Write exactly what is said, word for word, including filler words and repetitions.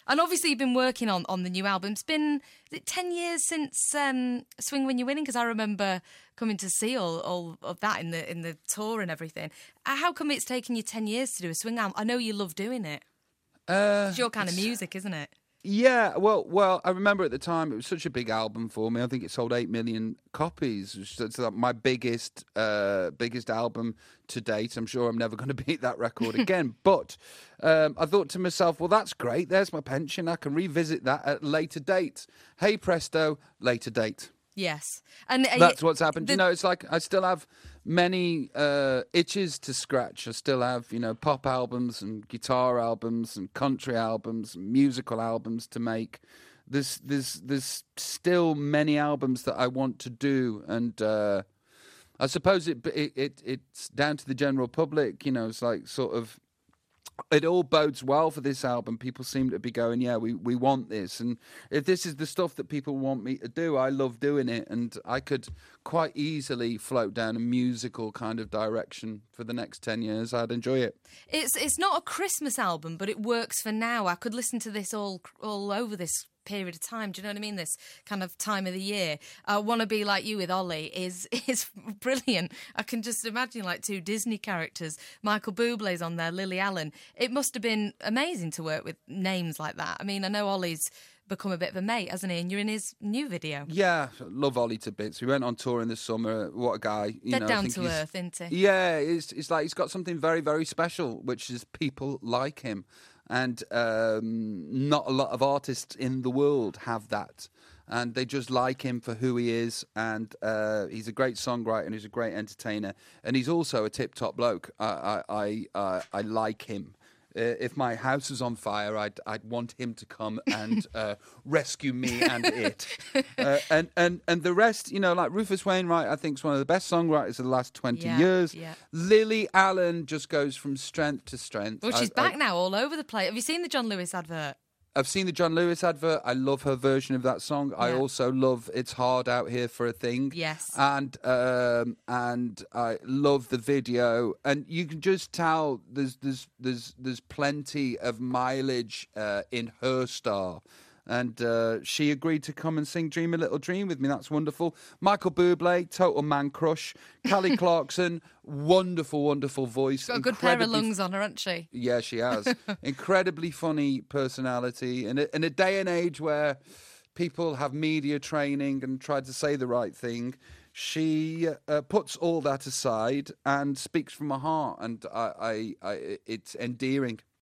And obviously you've been working on, on the new album. It's been is it ten years since um, Swing When You're Winning, because I remember coming to see all, all of that in the in the tour and everything. Uh, How come it's taken you ten years to do a swing album? I know you love doing it. Uh, It's your kind of music, isn't it? Yeah, well, well, I remember at the time it was such a big album for me. I think it sold eight million copies. It's it's like my biggest, uh, biggest album to date. I'm sure I'm never going to beat that record again. But um, I thought to myself, well, that's great. There's my pension. I can revisit that at a later date. Hey presto, later date. Yes. And uh, That's what's happened. the- You know, it's like I still have many uh, itches to scratch. I still have, you know, pop albums and guitar albums and country albums and musical albums to make. There's there's there's still many albums that I want to do, and uh, I suppose it, it it it's down to the general public. You know, it's like sort of. It all bodes well for this album. People seem to be going, yeah, we, we want this. And if this is the stuff that people want me to do, I love doing it. And I could quite easily float down a musical kind of direction for the next ten years. I'd enjoy it. It's it's not a Christmas album, but it works for now. I could listen to this all all over this period of time. Do you know what I mean? This kind of time of the year. I Want to Be Like You with Ollie is is brilliant. I can just imagine like two Disney characters. Michael Bublé's on there, Lily Allen. It must have been amazing to work with names like that. I mean, I know Ollie's become a bit of a mate, hasn't he? And you're in his new video. Yeah, love Ollie to bits. We went on tour in the summer. What a guy. You Dead know, I down think to he's- earth, isn't he? Yeah, it's, it's like he's got something very, very special, which is people like him. And um, not a lot of artists in the world have that. And they just like him for who he is. And uh, he's a great songwriter and he's a great entertainer. And he's also a tip-top bloke. I, I, I, uh, I like him. Uh, if my house is on fire, I'd I'd want him to come and uh, rescue me and it, uh, and and and the rest, you know, like Rufus Wainwright, I think is one of the best songwriters of the last twenty Yeah, years. yeah. Lily Allen just goes from strength to strength. Well, she's I- I- back now all over the place. Have you seen the John Lewis advert? I've seen the John Lewis advert. I love her version of that song. I Yeah. also love "It's Hard Out Here for a Thing." Yes. and um, and I love the video. And you can just tell there's there's there's there's plenty of mileage uh, in her star. And uh, she agreed to come and sing "Dream a Little Dream" with me. That's wonderful. Michael Bublé, total man crush. Callie Clarkson, wonderful, wonderful voice. Got a good pair of incredibly lungs on her, hasn't she? Yeah, she has. Incredibly funny personality. And in a day and age where people have media training and try to say the right thing, she uh, puts all that aside and speaks from her heart. And I, I, I, it's endearing.